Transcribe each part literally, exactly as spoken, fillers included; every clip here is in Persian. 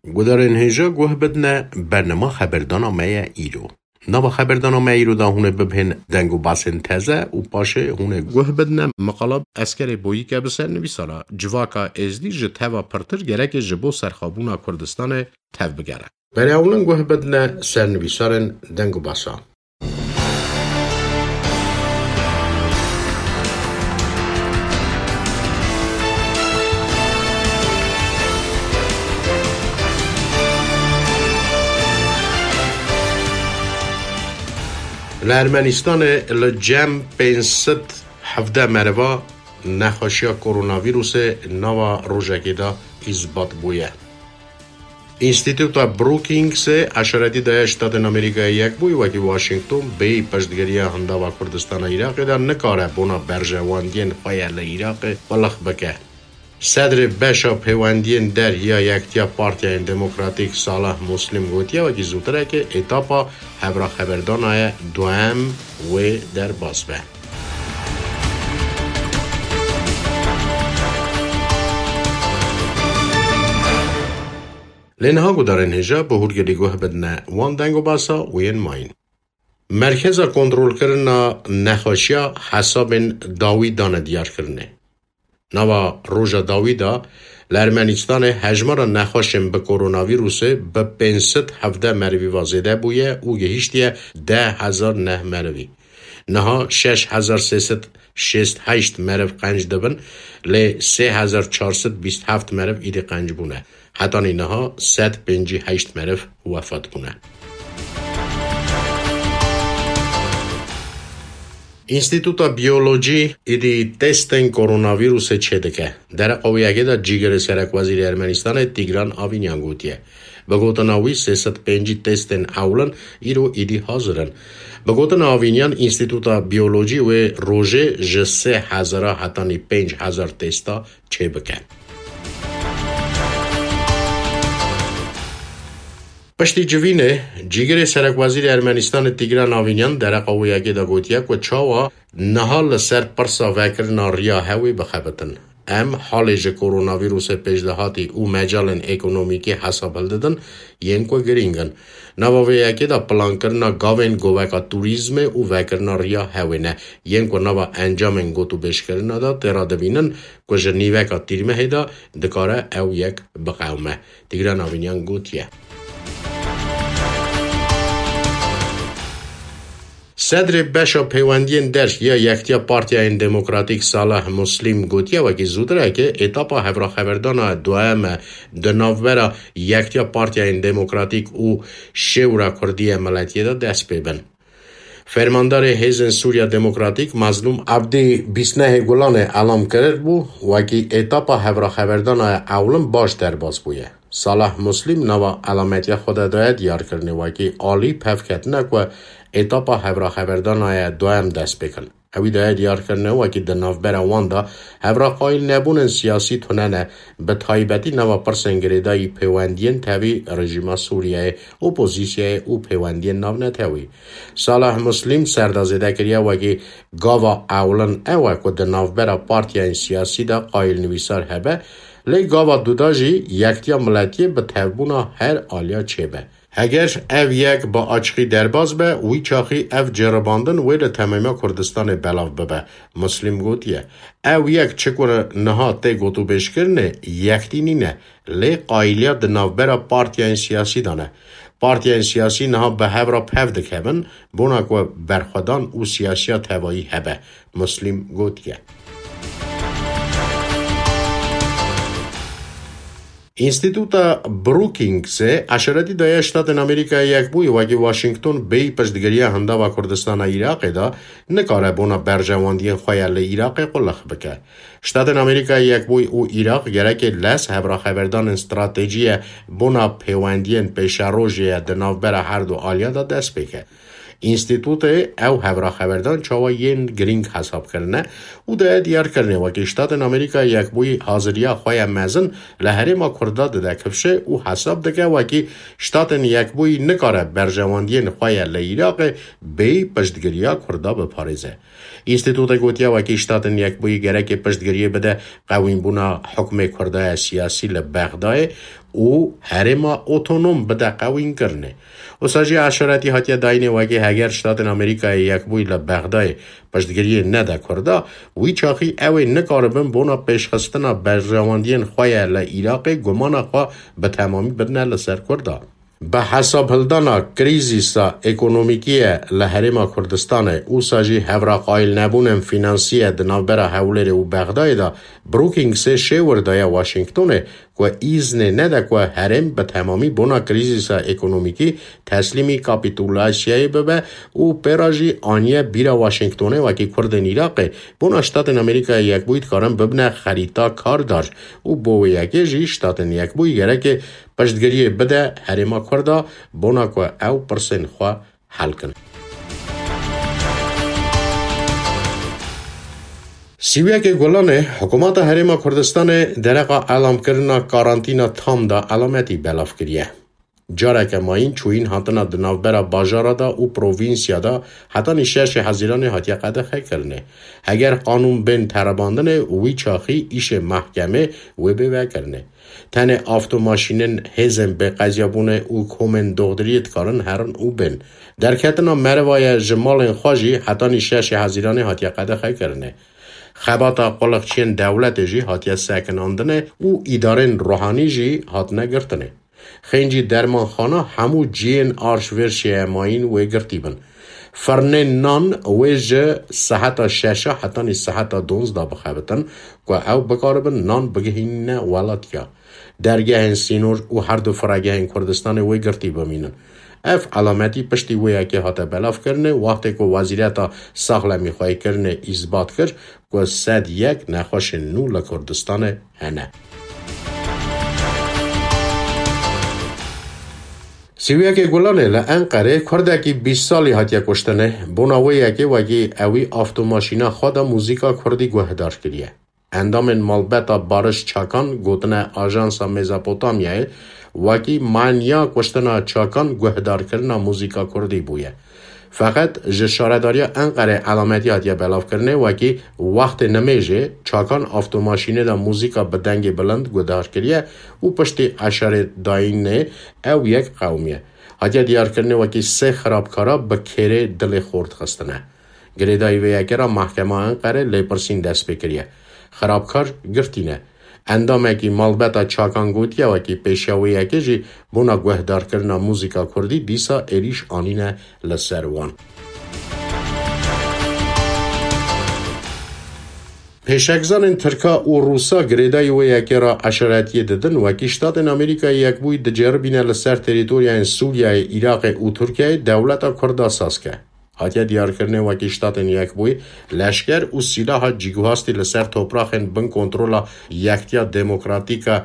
گودارن هیجا گوه بدنه برنامه خبردانامه ایرو. نوا خبردانامه ایرو دا هونه ببهن دنگو باسن تزه و پاشه هونه گوه بدنه مقالب اسکر بویی که بسر نویسارا جواکا ازدی جتوا پرتر گرک جبو سرخابونا کردستان تف بگره. برای اولن گوه بدنه سر نویسارن دنگو باسا. لارمنستان لجم پنجصد هفده مروا نخاشیا کرونا ویروس نوا روزکی دا اثبات بویه. اینستیتوتا بروکینگز اشارتی دای شتات آمریکا یک بوی و که واشنگتن به پشتگیری هندا و کردستان عراق دا نکاره بونا برجواندین خیال عراق بلخ بکه. صدر بشا پیوندین در یا یکتیا پارتیا دموکراتیک صالح مسلم گوتیا و که زودتره که اتاپا هبرا خبردانای دوام و در بازبه. لنها گودارن هجا به هرگلی گوه بدنه وان دنگو باسا و این ماین. مرکز کنترل کرنا نخاشیا حساب داوی دانه دیار کرنه. نوا روژا داویدا لارمنستان هجمار نخاشم به کرونا ویروس به پنجصد هفده مروی وازده بویه او گهیشتیه ده هزار نه مروی. نها شش هزار سیصد شست هشت مرو قنج دبن لی سه هزار چهارصد بیست هفت مرو ایده قنج بونه. حتی نها صد پنجی هشت مرو وفات بونه. اینستیتوتا بیولوژی ایدی تستن کرونا ویروس چه دکه در قویه دا جیگر سرک وزیر ارمنستان تیگران آوینیان گوتیه. بگوتن آوی سیصد پنجی تستن اولن ایرو ایدی حاضرن. بگوتن آوینیان اینستیتوتا بیولوژی و روژه جسه هزارا حتانی پنج هزار تستا چه بکه. پشتی جوینه جیگر سرک وزیر ارمنستان تیگران آوینیان در قویه دا گوتیه که چاوا نهال سر پرسا وکرنا ریا هوی بخبتن. ام حالج کرونا ویروس پیشدهاتی او مجالن اکونومیکی حساب دادن ینکو گرینگن. نواویه که دا پلان کرنا گاوین گووکا توریزم او وکرنا ریا هوی نه ینکو نوا انجامن گوتو بش کرنا دا ترا دبینن که جنیوکا تیرمه هیدا دکاره او یک بقومه. تیگران آوینیان گوتیه. صدر بشا پیوندین درش یا یکتیا پارتیا دموکراتیک صالح مسلم گوتیا و که زودره که اتاپا هفرا خبردان دوام دناوبرا یکتیا پارتیا دموکراتیک او شورا کردی ملتیه دا دست ببن. فرماندار حزب سوریا دموکراتیک مظلوم عبدی بیسنه گلان اعلام کرد بو و که اتاپا هفرا خبردان اولم باش در باز بویه. صالح مسلم نوا علامتی خود داید دیار کرنه و که عالی پفکت نکو اتاپا هفرا خبردان های دوام دست بکن. اوی داید دیار کرنه و که دناف بروان دا هفرا قایل نبونن سیاسی توننه به تایبتی نوا پرسنگریدای پیوندین تاوی رژیما سوریه اپوزیسیه او پیوندین ناو نتاوی. صالح مسلم سردازده کریا و که گاوا اولن اوه که دناف برا پارتیان سیاسی دا قایل نویسار هبه لی گاوا دوداجی یکتیا ملتیه به تربونا هر آلیا چه به. اگر او یک با آچقی درباز به وی چاخی او جرباندن ویل تماما کردستان بلاو ببه. مسلم گوتیه او یک چکور نها تی گوتو بش کرنه یکتی نینه لی قایلیا دناوبرا پارتیان سیاسی دانه. پارتیان سیاسی نها به هفرا پفده کبن بونا که برخودان او سیاسیا توایی هبه. مسلم گوتیه اینستیتوتا بروکینگز اشارتی دای شتات آمریکا یک بوی و که واشنگتن به پشتگیری هندا و کردستان عراق دا نکاره بونا برجواندین خیال عراق قلخ بکه. شتات آمریکا یک بوی او عراق گره که لس هبرا خبردان استراتژی بونا پیوندین پیش روژه دناوبر هر دو آلیا دا دست بکه. اینستیتوت او هفرا خبردان چاوا ین گرینگ حساب کرنه او ده دیار کرنه و که شتات آمریکا یک بوی حاضریا خواه مزن لحری ما کرده ده کفشه او حساب دکه و که شتات یک بوی نکاره برجواندین خواه لعراق بی پشتگیریا کرده بپارزه. اینستیتوت گوتیا و که شتات یک بوی گره که پشتگیری بده قویم بونا حکم کرده سیاسی لبغدای و هرما اتونوم بده قوین کرنه. و ساجی عشراتی هاتیا داینه وگه هگر شتات امریکای یک بوی لبغدای پشتگیری نده کرده وی چاقی اوی نکاربن بونا پیشخستنا برجواندین خواه لعراق گمان خواه به تمامی بدنه لسر کرده. به حساب هلدانا کریزیسا اکونومیکی لحرم کردستان او ساجی هورا قایل نبونم فینانسی دنابرا حولر و بغدای دا بروکینگس شیور دای واشنگتونه که ایزن نده که حرم به تمامی بونا کریزیسا اکونومیکی تسلیمی کاپیتولاسیای ببه و پیراجی آنیه بیرا واشنگتونه و که کردن ایراقه بونا شتات امریکا یک بوید کارم ببنه خریطا کار دار و بو یکی جی شتات یک بوی گره که پشتگیری بده حرما کرده بونا که او پرسن خواه حل کن. سیویا که گلانه حکومت حرما کردستان درقا علام کرنا کارانتینا تام دا علامتی بلاف کریه. جاره که ما این چوین هاتنا دنابرا باجارا دا و پروینسیا دا حتی نشش حزیران حتی قده خی کرنه. اگر قانون بین ترباندنه وی چاخی ایش محکمه وی بوه کرنه. تنه آفتوماشینن هزم به قضیابونه او کومن دغدریت کارن هرن او بین. در کتنا مروای جمال خواجی حتی نشش حزیران حتی قده خی کرنه. خباتا قلقچین دولت جی حتی سکناندنه او ایدارن روحانی جی حتی نگرتنه. خینجی درمان خانه همو جین آرش ورشی ماین وی گرتی بن. فرنه نان وی جه ساعتا ششه حتی نی ساعتا دونزده بخوابتن که او بکاربن نان بگهین ولاتیا. درگه هن سینور و هر دو فرگه هن کردستان وی گرتی بمینن. اف علامتی پشتی وی که حتی بلاف کرنه وقتی که وزیرتا ساخلمی خواهی کرنه اثبات کرد که صد یک نخوش نو لکردستان هنه. سیویا که گلانه لانقره کرده که بیست سالی هاتیا کشتنه بوناوی که وگی اوی آفتوماشینا خود موزیکا کردی گوهدار کریه. اندامن مالبتا بارش چاکان گوتنه آژانسا میزاپوتامیه وگی مانیا کشتنه چاکان گوهدار کرنا موزیکا کردی بویه. فقط جشارداری انقره علامتی هاتیا بلاف کرنه وگی وقت نمیجه چاکان آفتوماشینه دا موزیکا بدنگ بلند گودار کریه و پشتی عشر داینه او یک قومیه. هاتیا دیار کرنه وگی سه خرابکارا به کره دل خورد خستنه. گریدای وی اگرا محکمه انقره لیپرسین دست بکریه. خرابکار گرتینه. اندامه که مالبتا چاکان گوتیه و که پیشاویه که جی بونا گوهدار کرنا موزیکا کردی دیسا ایریش آنینه لسروان. پیشکزان ترکا و روسا گریدای وی که را عشراتیه ددن و که شتات امریکا یک بوی دجربینه لسر تریتوریا سوریه، عراق و ترکیه دولتا کرد اساس که. هاتیا دیار کرنه و که شتاتن یک بوی لشکر و سلاح جیگوهاستی لسر توپراخن بن کنترولا یکتیا دموکراتیکا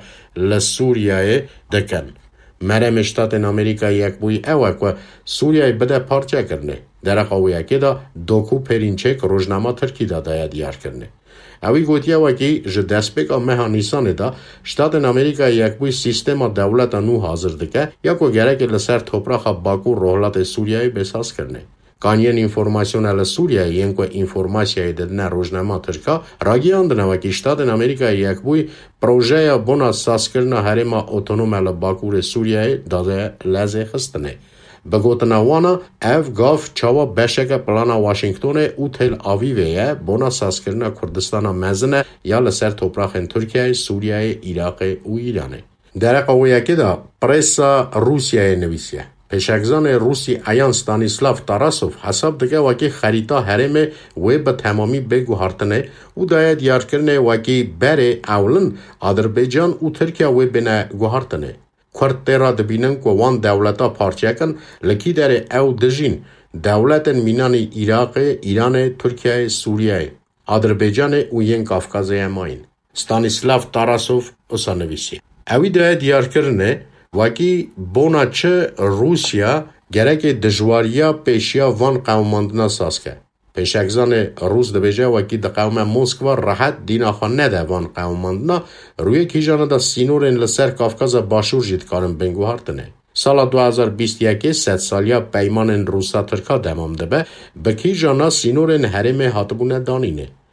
لسوریه دکن. مرم شتاتن امریکا یک بوی اوه که سوریه بده پارچه کرنه. در قویه که دا دوکو پرینچک روزنامه ترکی دا دایا دیار کرنه. اوی گوتیه و که جه دست بگا مها نیسانه دا شتاتن امریکا یک بوی سیستم دولت نو حاضر دکه یا که گره که لسر توپراخ باکو روحلات سوریه بساز کرنه. کانین اینفورماسیون ال سوریه این که اینفورماسیای دادن روزنامه ترکا راگیاندنه و که شتات امریکا یک بوی پروژه بنا ساز کردن حرم اتونوم ال باکور سوریه داده لازه خستنه. بگوتنه وانا اف گاف چاوا بشک پلان واشنگتون او تل آویویه بنا ساز کردن کردستان مزنه یا لسر توپراخ ترکیه، سوریه، عراق و ایرانه. در قویه که دا پریسا روسیه نویسیه. پیشکزان روسی ایان ستانیسلاف تاراسوف حساب دکه وکی خریطا حرم و به تمامی بگو هارتنه و داید دیار کرنه وکی بره اولن آذربایجان و ترکیه و بینه گو هارتنه. کرد تیرا دبینن که وان دولتا پارچه کن لکی در او دجین دولت مینان عراق، ایران، ترکیه، سوریه، آذربایجان و ین کافکازه ماین. ستانیسلاف تاراسوف اصا نویسی. اوی داید دیار کرنه وکی بونا چه روسیا گرک دجواریا پیشیا وان قوماندنا ساز که. پیشکزان روس دبیجه وکی د قوم موسکوا راحت دینا خواه نده وان قوماندنا روی کیجانه دا سینورین لسر کافکاز باشور جید کارن بنگو هارتنه. سال دو هزار و بیست و یک ست سالیا پیمان روسا ترکا دمام دبه به کیجانه سینورین حرم هاتبونه دانینه.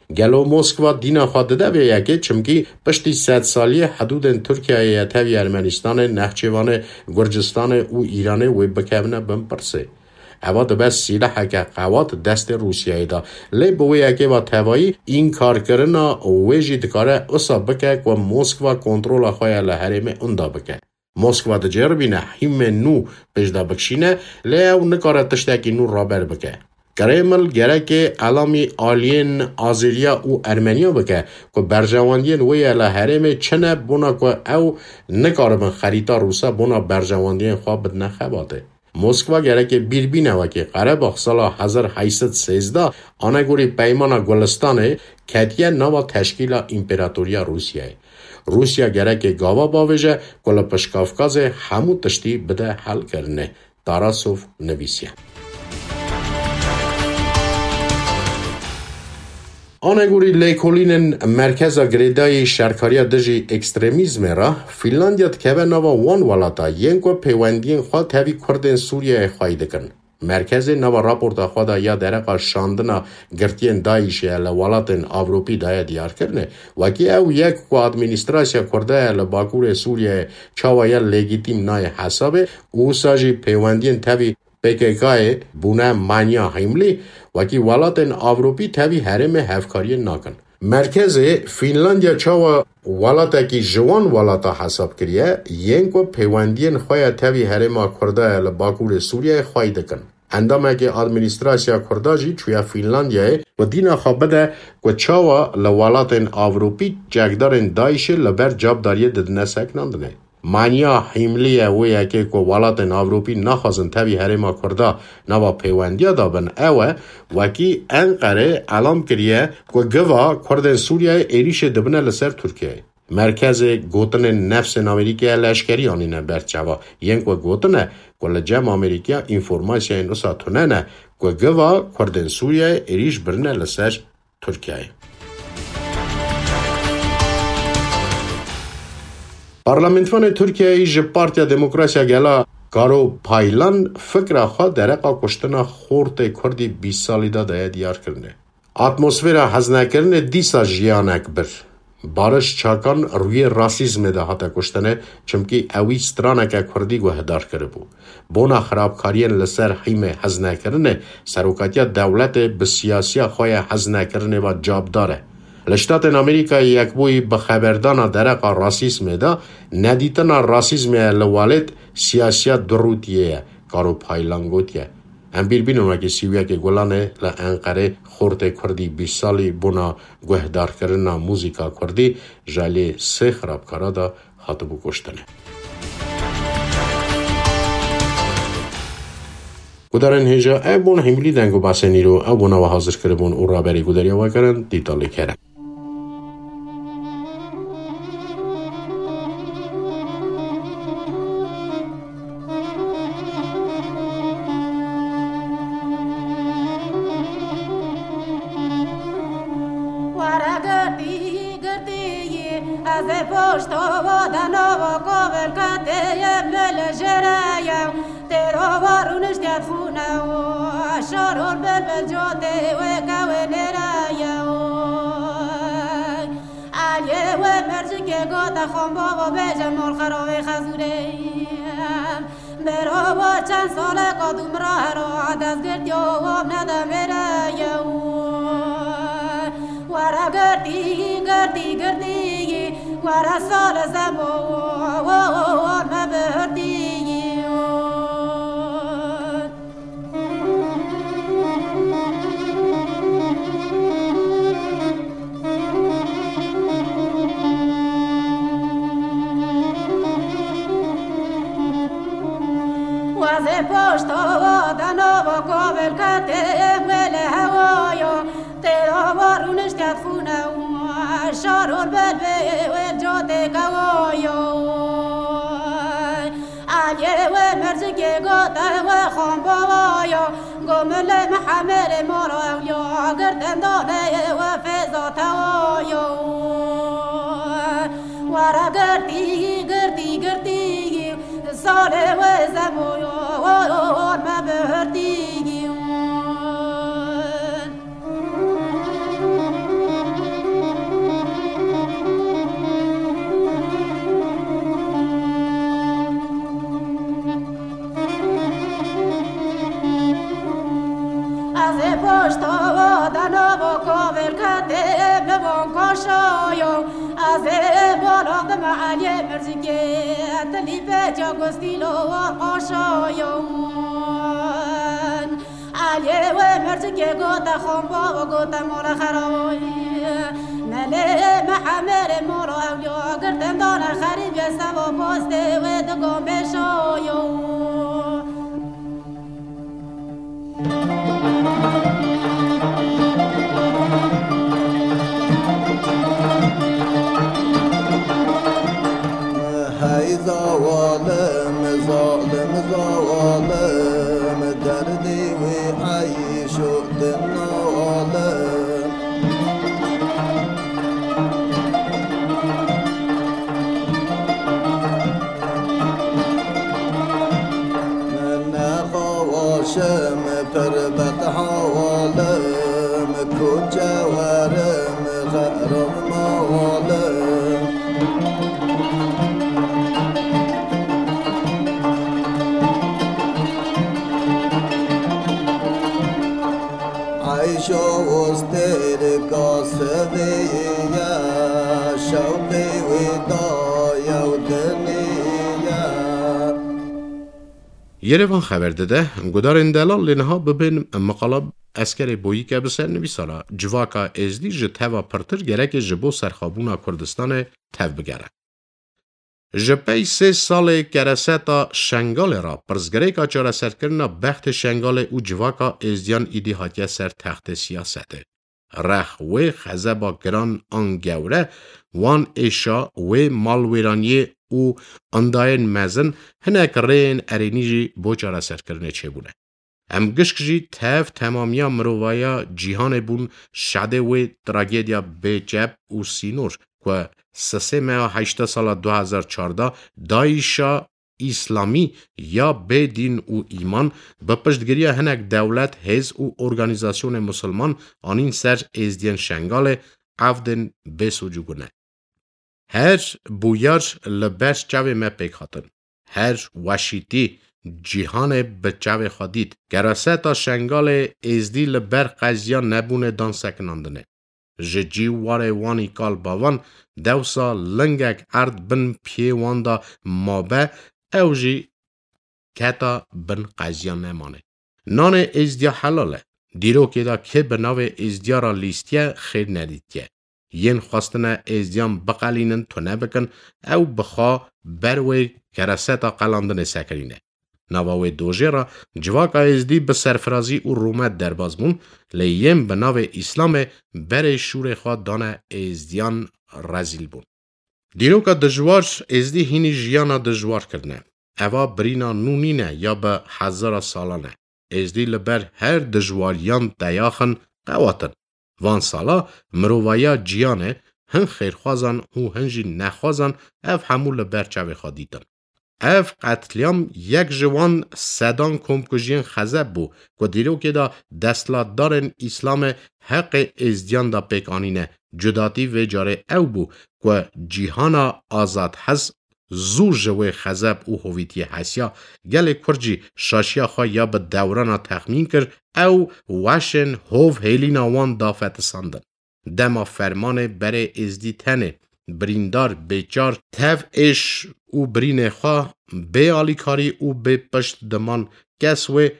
گلو مسکوا دینا خواده به یکی چمکی پشتی صد سالی حدود ترکیه تاوی ارمنستان نخچوان گرجستان و ایران و بکمنه بم پرسه اوا دبست سلاح که قوات دست روسیه دا لی بوی که با توایی این کار کرنا ویجی دکاره اصا بکه و مسکوا کنترول خواه لحرم اندا بکه مسکوا دا جربینه هم نو پجدا بکشینه لی او نکاره تشتاکی نو رابر بکه کرمل گره که علامی آلین آزیریا و ارمنیا بکه که برجواندین وی لحرم چنه بونا که او نکاره من خریطا روسا بونا برجواندین خواه بدنه خباته مسکوا گره که بیر بینه و که قرباق سال هزار و هشتصد و سیزده آنگوری پیمان گلستانه کتیه نوا تشکیل امپراتوریا روسیه روسیا گره که گاوا باویجه گل پشکافکاز همو تشتی بده حل کرنه تاراسوف نویسیه آنگوری لیکولین مرکز گریدای شرکاری دژی اکستریمیزم را فنلاندیا تکوه نوا وان والاتا ینگو پیوندین خواه تاوی کردن سوریه خواهی دکن. مرکز نوا راپورتا خواهد یا درقا شاندنا گرتین دایشه لولاتن آوروپی دای دیار کرنه وکی او یک که ادمینستراسیا کرده لباکور سوریه چاویا لیگیتیم نای حسابه او ساجی پیوندین تاوی پیکیکای بونه مانیا هیملی وکی ولاتن آوروپی تاوی حرم هفکاری ناکن. مرکز فنلاندیا چاوا ولاتا کی جوان ولاتا حساب کریه ینکو پیوندین خواه تاوی حرم کرده لباکور سوریه خواهی دکن. اندامه که ادمینستراسیا کرده جی چویا فنلاندیای و دینا خوابده که چاوا لولاتن آوروپی جگدارن دایشه لبر جابداری ددنه سکناندنه. مانیا هیملیه وی که که ولاتن آوروپی نخوازن تاوی حرما کرده نوا پیوندیا دابن اوه وکی انقره علام کریه که گوا کردن سوریه ایریش دبنه لسر ترکیه مرکز گوتن نفس امریکا لشکری آنینه برچوا ینگ و گوتنه که لجم امریکا انفورماسیا این اصا توننه که گوا کردن سوریه ایریش برنه لسر ترکیه پارلمنتوان ترکیه ایج پارتیا دموکراسیا گلا کارو پایلان فکر خود درقا کشتنا خورت کردی بیست سالی دا دیار کرنه. اتمسفیرا هزنه کرنه دیسا جیانک بر. بارش چاکان روی راسیزم ده حتا کشتنه چمکی اوی سترانک کردی گو هدار کرده بو. بونا خرابکارین لسر حیم هزنه کرنه سروکاتیا دولت بسیاسیا خواه هزنه کرنه و جاب داره. لشتات امریکا یک بوی بخبردان درقا راسیسم دا ندیتنا راسیسم لوالد سیاسیت دروتیه کارو پایلانگوتیه ام بیر بینم اگه سیویا که گلانه لانقره خورت کردی بیست سالی بونا گوهدار کرنا موزیکا کردی جالی سه خرابکارا دا خاطبو کشتنه گودارن هجا ایبون همیلی دنگو باسنی رو ایبونا و حاضر کربون او را بری گوداریا وکرن دیتالی کرن چند ساله قدوم راه را دست گرد یا وام ندم برای ورا گردی گردی گردی ورا سال زمان مبردی وزه پشت آوادن آوا کابل کتیم گل هوایا تیرا بارونش کت خونه شارون بلبه و جاده کوایا علیه و مرزگی گاته و خان بوایا گمل محمل مارا یا گردن دانه و فضا توایا ورا گردی گردی گردی ساله و زمویا و مبردی قاشایا از بالا دم علی مرزگه دلی به جا گستیلو قاشایا علی و مرزگه گوت خنبا و گوت مال خرای مله محمر مورا اولیا گردن دان خریب سوا پاست و دگام بشایا هی ظالم ظالم ظالم دردی و عیش و دنالم من نخواشم پر بدحالم کجا ورم غرم مالم عيش وسطير قاصدية شوقي ودايا ودنيا Երևան խաբեր դե գուդարեն դալալ լենհա բբեն մقالب اسکر بویی که بسر نویسالا جواکا ازدی جتوا پرتر گرک جبو سرخابونا کردستان تف بگره. جپی سه سال کرستا شنگال را پرزگریکا چاره سر کرنا بخت شنگال او جواکا ازدیان ایدی هاتیه سر تخت سیاسته. رخ و خزبا گران آنگوره وان ایشا و مالویرانی او انداین مزن هنک رین ارینیجی بو چاره سر کرنه چه بونه. ام گشکجی تف تمامیا مرووایا جیهان بون شده و تراجدیا بیجب و سینور که سه ماه هشت سال دو هزار و چهارده دایشا اسلامی یا بدین و ایمان به پشتگیری هنک دولت هز و ارگانیزاسیون مسلمان آنین سر ازدین شنگال عفدن بسوجوگونه. هر بویار لبرش جوی مپیک خاطن. هر وشیتی جیهان بچه خودید گراستا شنگال ازدی لبر قضیان نبونه دان سکناندنه. جی واره وانی کال باوان دوسا لنگک ارد بن پیواندا مابه او جی کتا بن قضیان نمانه. نان ازدیا حلاله. دیرو که دا که بناو ازدیا را لیستیه خیر ندیدیه. ین خواستنه ازدیان بقالینن تو نبکن او بخوا بروی گراستا قلاندن سکرینه. نواوی دوژه را جواکا ازدی به سرفرازی او رومت در بازمون لیم به ناو اسلام بر شور خواه دانه ازدیان رزیل بون. دیروکا دجوار ازدی هینی جیانا دجوار کرنه. اوا برینا نونینه یا به هزار سالانه. ازدی لبر هر دجواریان دیاخن قواتن. وان سالا مرووایا جیانه هن خیرخوازن و هنجی نخوازن اف همو لبر چوه خادیدن. اف قتلیام یک جوان صدان کمکجین خزب بو که دیرو که دا دستلات دارن اسلام حق ازدیان دا پیکانینه جداتی و جاره او بو که جیهانا آزاد حز زور جوه خزب او هویتی حسیا گل کرجی شاشیا خواه یا به دورانا تخمین کر او وشن هوف هیلینا وان دافت ساندن. دما فرمان بره ازدی تنه بریندار بیچار تف اش او برین خواه به آلیکاری او به پشت دمان کس و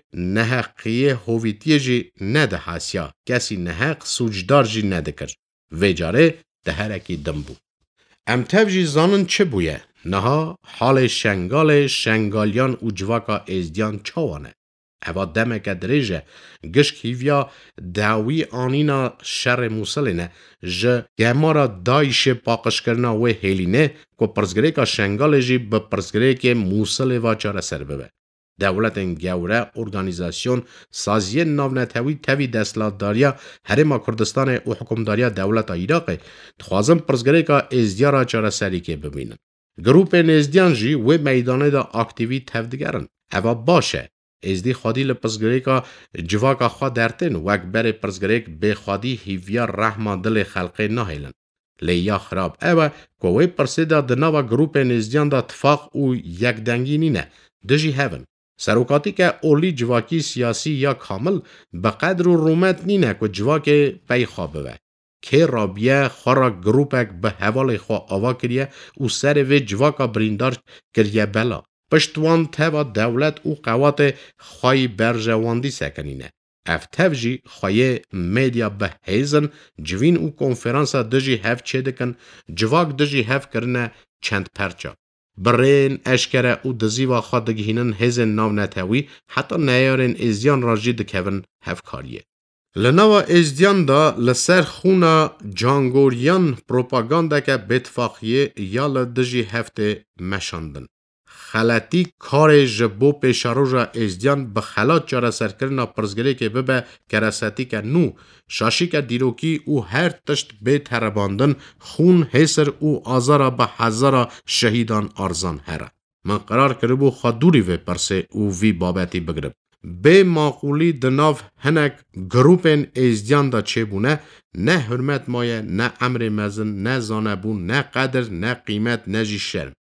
نحقیه هویتی جی نده حسیا کسی نحق سوجدار جی نده کر و جاره ده هرکی دم بو. ام تف جی زانن چه بویه؟ نها حال شنگال شنگالیان او جواکا ازدیان چوانه. اوا دمک دریجه گشک هیویا داوی آنینا شر موسلینه جه گمارا دایش پاقش کرنا و هیلینه که پرزگریکا شنگال جی به پرزگریک موسل و چاره سر ببه. دولت گوره ارگانیزاسیون سازی ناونتوی توی دستلات داریا هرما کردستان و حکمداریا دولت عراق تخوازم پرزگریکا ازدیارا چاره سری که ببینن. گروپ نزدیان جی و میدانه دا اکتیوی تفدگرن. اوا باشه. ازدی خادی لپسگریکا جواکا خواه درتن وک بر پرزگریک به خادی هیویا رحمه دل خلقه نهیلن. لیا خراب اوه کوی پرسیده دناوا گروپ نزدیان دا اتفاق او یک دنگی نینه. دجی هون. سروکاتی که اولی جواکی سیاسی یا کامل بقدر و رومت نینه که جواک پی خوابه. که رابیه خورا گروپک به حوال خواه آوا کریه و سر و جواکا بریندار کریه بلا. پشتوان توا دولت و قوات خواهی برجواندی سکنینه. افتف جی خواهی میدیا به هیزن جوین و کنفرانسا دجی هف چه دکن جواک دجی هف کرنه چند پرچا. برین اشکره او دزیوا خواه دگهینن هیزن ناو نتاوی حتی نیارن ازیان راجی دکون هف کاریه. لنوا ازدیان دا لسر خونا جانگوریان پروپاگاندا که بتفاقیه یا لدجی هفته مشاندن. خلاتی کار جبو پیشاروژا ازدیان به خلات جاره سرکرنا پرزگری که ببه کرساتی که نو شاشی که دیروکی او هر تشت بیت هرباندن خون حسر او آزارا به هزارا شهیدان ارزان هره. من قرار کربو خادوری و پرسه او وی بابتی بگرب. به معقولی دناف هنک گروپن ازدیان دا چه بونه نه حرمت مایه نه امر مزن نه زانبون نه قدر نه قیمت نه جی شرم.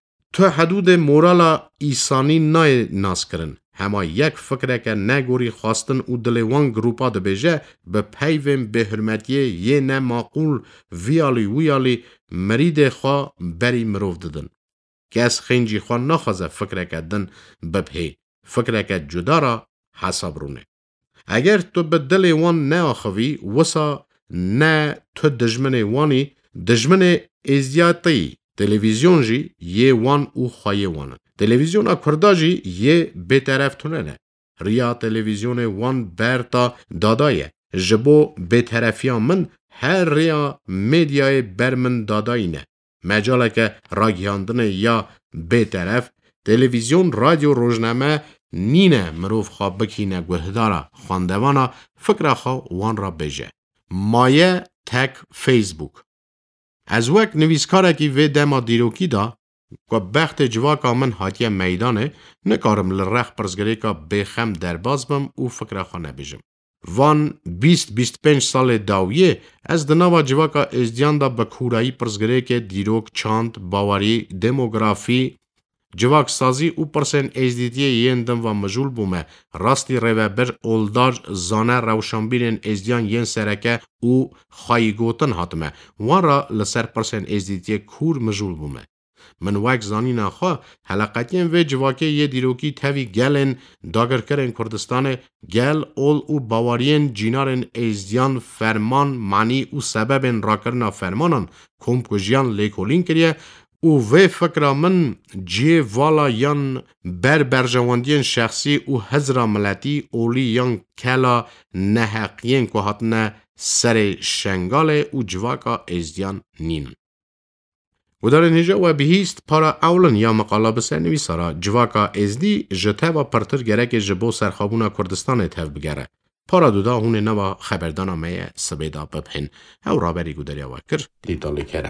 تو حدود مورالا ایسانی نای ناس کرن. هما یک فکره که نگوری خواستن او دلیوان گروپا ده بیجه به پیویم به حرمتیه یه نه معقول ویالی ویالی مرید خواه بری مروف ددن. که از خینجی خواه نخوازه فکره که دن بپهی. فکره که جدا را حساب رونه. اگر تو به دلیوان نه آخوی وسا نه تو دجمن وانی دجمن ازیاتی تلویزیون جی یه وان او خواهی وانه. تلویزیون کردا جی یه بیطرف تونه نه. ریا تلویزیون وان برتا دادایه. جبو بیطرفیان من هر ریا میدیای برمن دادایی نه. مجاله که راگیاندن یا بیطرف تلویزیون رادیو روزنامه نینه مروف خواه بکینه گوهدارا خواندوانا فکر خواه وان را بجه. مایه تک فیسبوک. از وقت نویسکاره که وی دما دیروکی دا که بخت جواکا من حاتیه میدانه نکارم لرخ پرزگری که بخم در باز بم او فکر خانه بجم. وان بیست بیست پنج سال داویه از دناوا جواکا ازدیان دا بکورایی پرزگری که دیروک چاند باوری دموگرافی جواک سازی او پرسن ازدیدیه ین دم و مجول بومه راستی روبر اولداج زانه روشنبیرن ازدیان ین سرکه او خواهی گوتن حاتمه وان را لسر پرسن ازدیدیه کور مجول بومه. من وک زانی نخوا حلقاتین و جواکه یه دیروکی تاوی گلن داگر کرن کردستان گل اول او باوارین جینارن ازدیان فرمان معنی او سببن راکرنا فرمانان کم کجیان لیکولین کریه او وی فکر من جی والا یان بر برجواندین شخصی او هزرا ملتی اولی یان کلا نحقین که هاتنه سر شنگال او جواکا ازدیان نین. و در نجا و بهیست پارا اولن یا مقالا بسر نویسارا جواکا ازدی جته و پرتر گره که جبو سرخابونا کردستان تف بگره. پارا دودا هون نوا خبردانا میه سبیدا ببهن. او رابری گودریا وکر دیتالی کرد.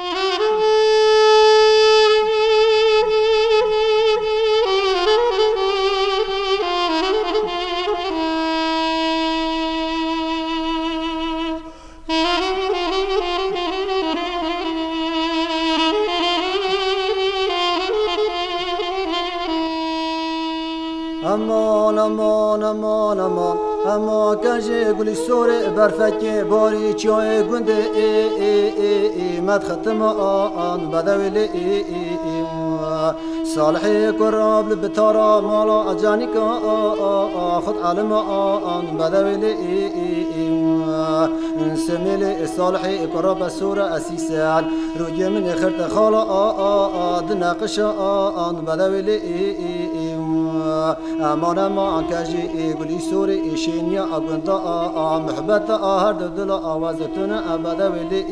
امان امان امان امان اما کجه گلی سوره برفکی باری چای گنده ای ای ای ای مد ختم آن بدویل ای ای ای صالحی کراب لبتارا مالا اجانی که خود علم آن بدویل ای ای ای سمیل صالحی کراب سوره اسیسان روی من خرط خالا دنقش آن بدویل ای ای ای امان امان کجی گلی سوری ایشینیا اگندا محبت هر دل آوازتون ابدا ولی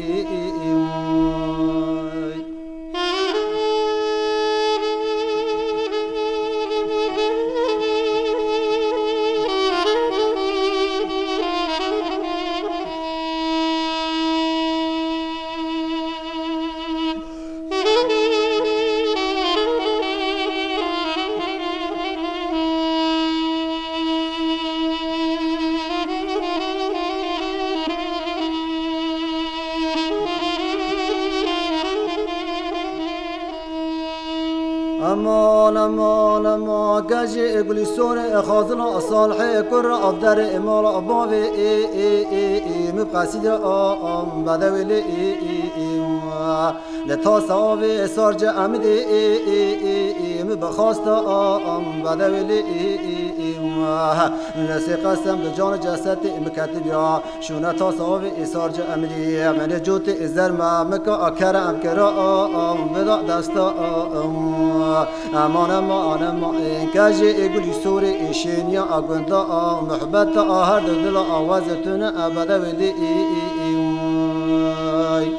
امان امان امان گجی گلی سور خازن صالح کر افدر امال اباوی ای ای ای ای مقصد آم بدویل ای ای ای لتا ساوی سارج امد ای ای ای ای مبخواست آم بدویل ای ای ای لسی قسم بجان جسد مکتب یا شونه تا ساوی سارج امدی من جوت ازر ما مکا اکرم کرا آم بدا دستا آم امان امان امان کجی گلی سور ایشینیا اگوندا محبت آهر دل آوازتون ابدا ولی ای ای ای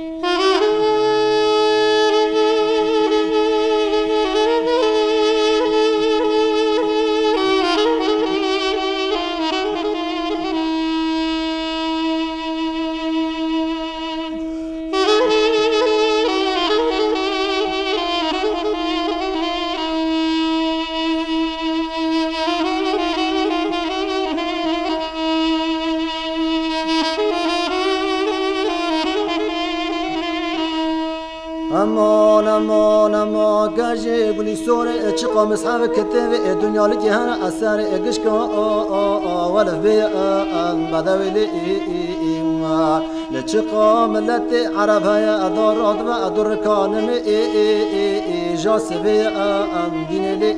امان امان امان گجی گلی سور چقا مصحف کتاب دنیا لجهان اثر اگشکا ولف بی بدویلی لچقا ملت عرب هيا ادار ادب ادور كانم اي اي اي جاس بي دين لي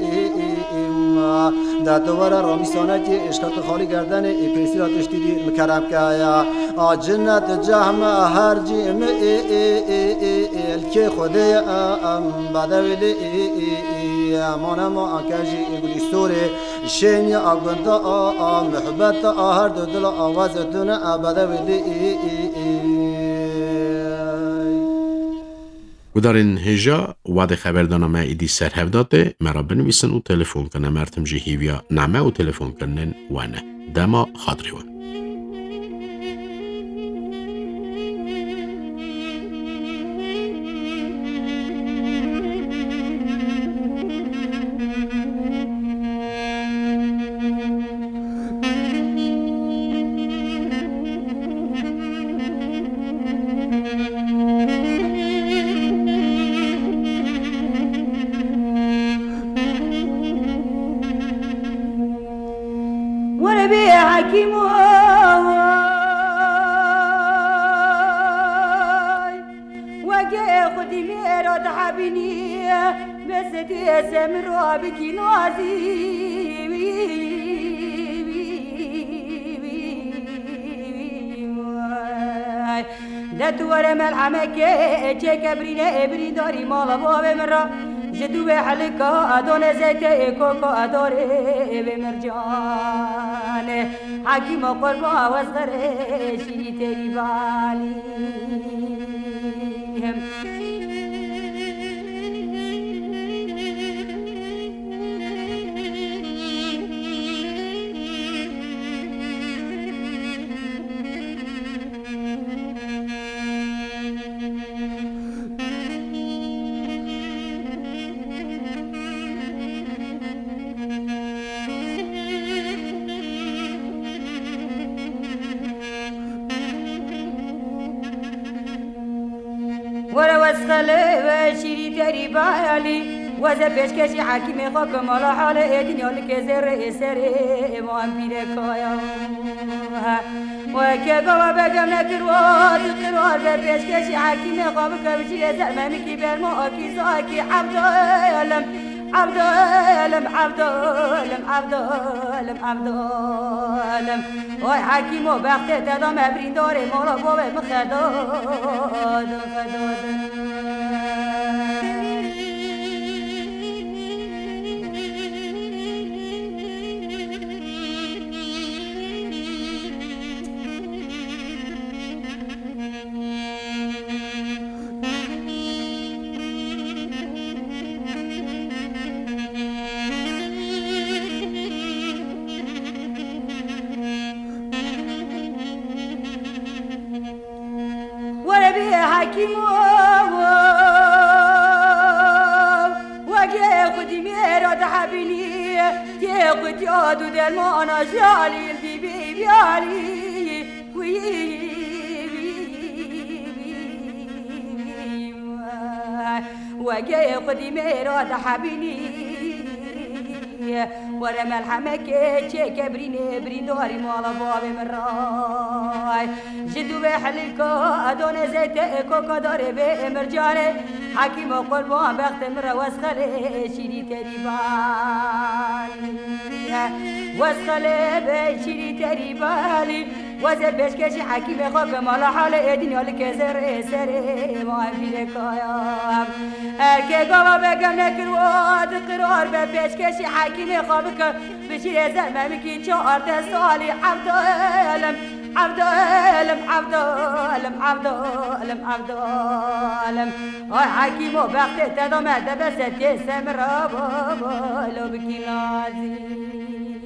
دا دوباره رامیسانه که اشکات خالی گردن ای پیسی را تشتیدی مکرم که یا جنت جهم هر جیم ای ای ای ای الکی خوده ام بدویلی ای ای امانه ما انکجی ایگولی سوره شینی اگوندا آم محبت هر دو دل آوازتون بدویلی ای ای ای و در این هجا وعد خبردانم ایدی سرهفداته مرا بنویسن و تلفن کنه مرتم جهیویا نامه و تلفن کنن وانه دما خاطری وان دتور ملعمك كبرين ابري داري مال باب مرا جدو حلقا ادون زيت كوكو ادوري بمرجان حكيم قربا وصغر شي تري بالي ورا وسخله شيري تري بالي وذا بيشكشي حكيم خوك مالا حال الدنيا لك زر سر ما بيركايا وكيغوا بغم نكروات قرار بيشكشي حكيم خوك بشي زلمه كبر ما اكي زاكي عبد العالم عبد العالم عبد العالم عبد العالم عبد العالم وای حکیم و بخت تدام ابرین داره مالا بابه مخداد مخداد حكيم وجه خدي ميرا تحبني تاخد يادو دل ما انا جالي البيبي بيالي وجاي قديمي راد حبيني ورا ملحمك تشيك بريني برين داري مالا بابي من راي جدو بحلكا ادون زيت كوكا داري بمرجاني حكيم قلبان بخت مرا واسخلي شيري تريبان واسخلي بشيري تريبالي وزي بشكشي حكيم خوك مالا حالي ادنيا لكزر سري ما في لكايا اركي قوة بقم نكروات قرار ببشكشي حكيم خوك بشير زمامكي چهار سالي عبد الم عبد الم عبد الم عبد الم عبد الم اي حكيم وبخت تدوم دبست سمر بابا لو بكي نازي